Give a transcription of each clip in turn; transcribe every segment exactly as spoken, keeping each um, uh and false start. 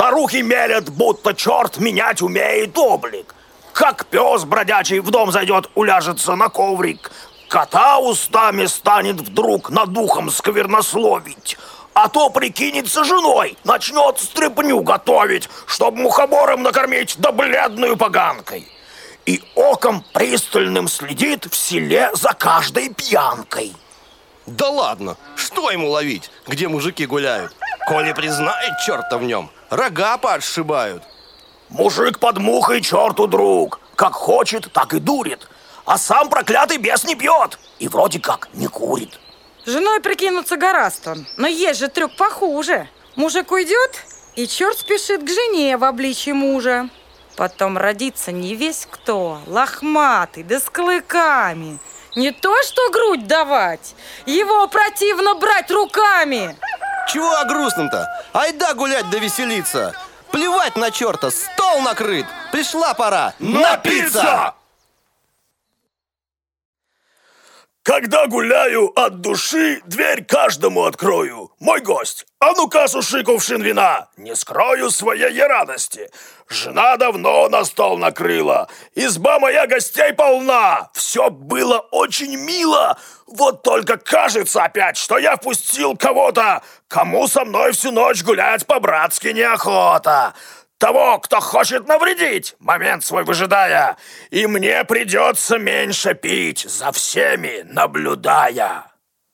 Старухи мелят, будто черт менять умеет облик. Как пес бродячий в дом зайдет, уляжется на коврик. Кота устами станет вдруг над духом сквернословить. А то прикинется женой, начнет стряпню готовить, чтоб мухомором накормить да бледную поганкой. И оком пристальным следит в селе за каждой пьянкой. Да ладно, что ему ловить, где мужики гуляют? Коли признает черта в нем, рога поотшибают. Мужик под мухой черту друг. Как хочет, так и дурит. А сам проклятый бес не пьет и вроде как не курит. Женой прикинуться гораст он, но есть же трюк похуже. Мужик уйдет, и черт спешит к жене в обличье мужа. Потом родится не весь кто, лохматый, да с клыками. Не то что грудь давать, его противно брать руками. Чего о грустном-то? Айда гулять да веселиться. Плевать на черта, стол накрыт. Пришла пора напиться! Когда гуляю от души, дверь каждому открою. Мой гость, а ну-ка суши кувшин вина. Не скрою своей я радости. Жена давно на стол накрыла. Изба моя гостей полна. Все было очень мило. Вот только кажется опять, что я впустил кого-то, кому со мной всю ночь гулять по-братски неохота. Того, кто хочет навредить, момент свой выжидая, и мне придется меньше пить, за всеми наблюдая.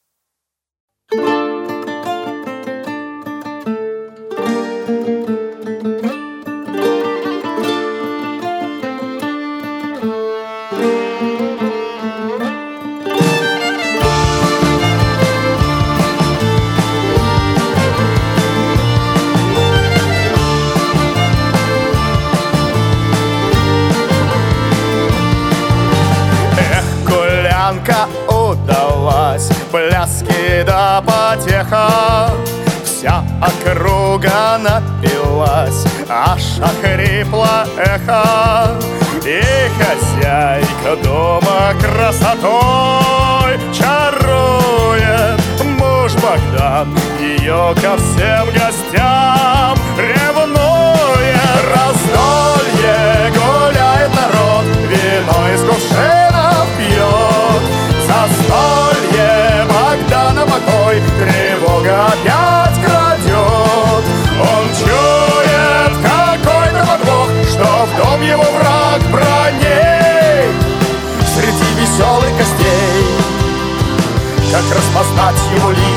Удалась, пляски да потеха. Вся округа напилась, аж охрипло эхо. И хозяйка дома красотой чарует. Муж Богдан ее ко всем гостям ревнует. Раздолье гуляет народ, вино из кувшина пьет. Застолье Богдана покой, тревога опять крадет. Он чует какой-то подвох, что в дом его враг броней. Среди веселых гостей, как распознать его лик?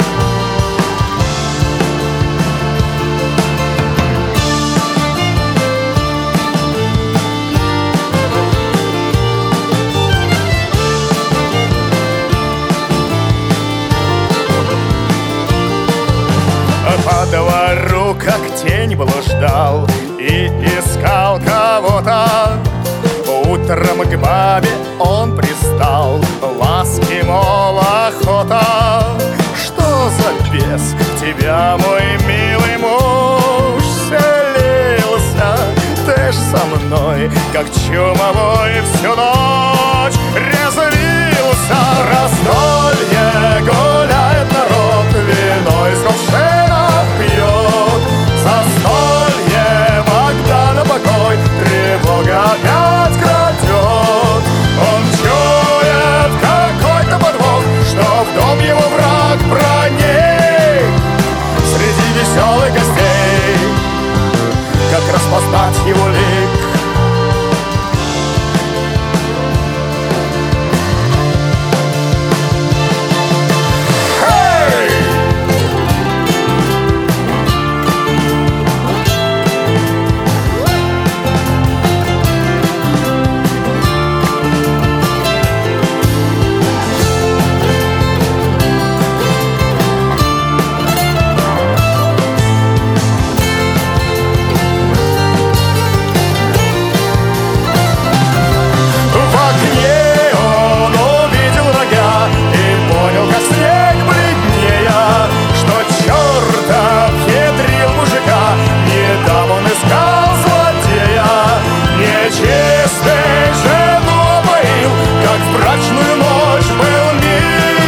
По двору, как тень, блуждал и искал кого-то. Утром к бабе он пристал, ласки, мол, охота. Что за бес в тебя, мой милый муж, селился? Ты ж со мной, как чумовой, всю ночь резвился. Раздолье гуляет народ, вино из кувшина пьет. Застолье Богдана покой, тревога опять крадет. Он чует какой-то подвох, что в дом его враг броней. Среди веселых гостей, как распознать его лик?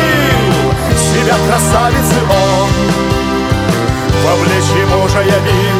Красавицы он в обличье мужа явил.